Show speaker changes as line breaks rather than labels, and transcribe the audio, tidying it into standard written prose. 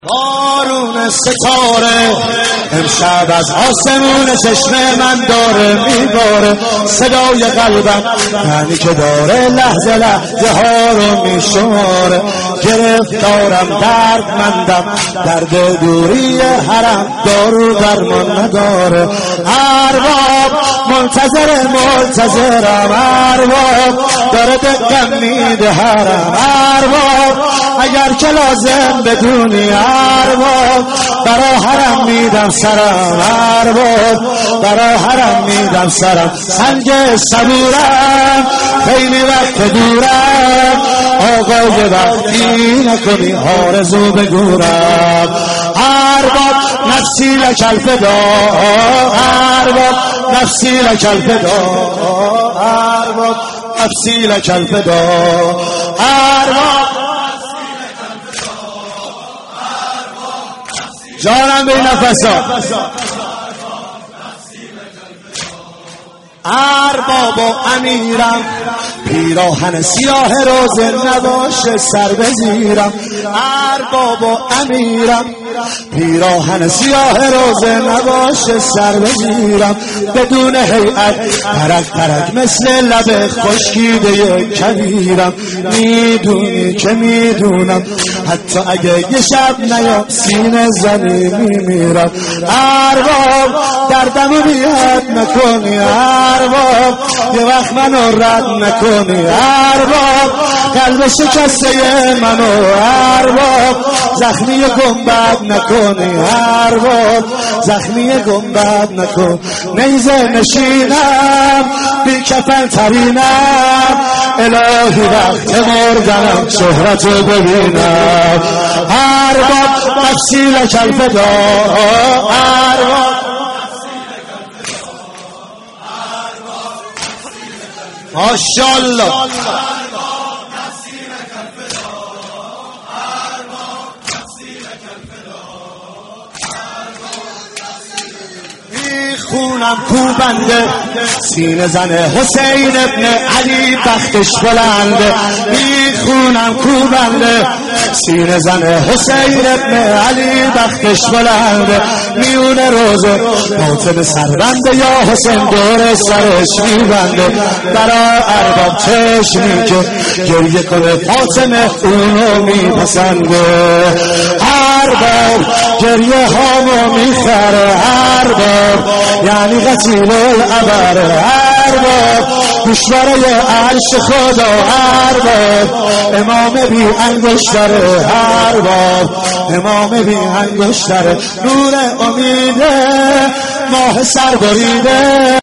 بارون ستاره امشب از آسمون چشم من داره میباره صدای قلبم یعنی که داره لحظه لحظه ها رو میشماره گرفتارم دردمندم درد دوری حرم دارو درمان نداره ارباب منتظرم ارباب داره دقم میده حرم ارباب اگر که لازم بدونی ارباب برا حرم میدم سرم ارباب برا حرم میدم سرم سنگ صبورم خیلی وقت دورم آقای وقتی نکنی آرزو بگورم ارباب نفسی لکل فدا ارباب نفسی لکل فدا ارباب نفسی لکل فدا ارباب جانم به نفسا ارباب و امیرم پیراهن سیاه روز نباشه سر بزیرم ارباب و امیرم پیراهن سیاه روز نباشه سر بزیرم بدون هیئت پرک پرک مثل لب خشکیده کبیرم میدونی که میدونم حتی اگه یه شب نیام سینه زنی میمیرم ارباب دردمو بیاد نکنی ارباب یه وقت منو رد نکنی ارباب قلب شکسته منو ارباب زخمی گنبد نکنی ارباب زخمی گنبد نکن نیزه نشینم بی کفن ترینم الهی وقت مردنم شهرتو ببینم ارباب نفسی لکل فدا ارباب ماشاءالله خونم کوبنده سینه زن حسین ابن علی بختش بلنده خونم کوبنده سینه زن حسین ابن علی بختش بلنده میونه روزه باطن سربنده یا حسین دور سرش میبنده برا ارباب چشمی که گریه کنه فاطمه اونو میپسنده ارباب گریه هامو میخره ارباب یعنی غسیل العبر ارباب گوشواره عرش خدا ارباب امام بی انگشتره ارباب امام بی انگشتره نور امیده ماه سر بریده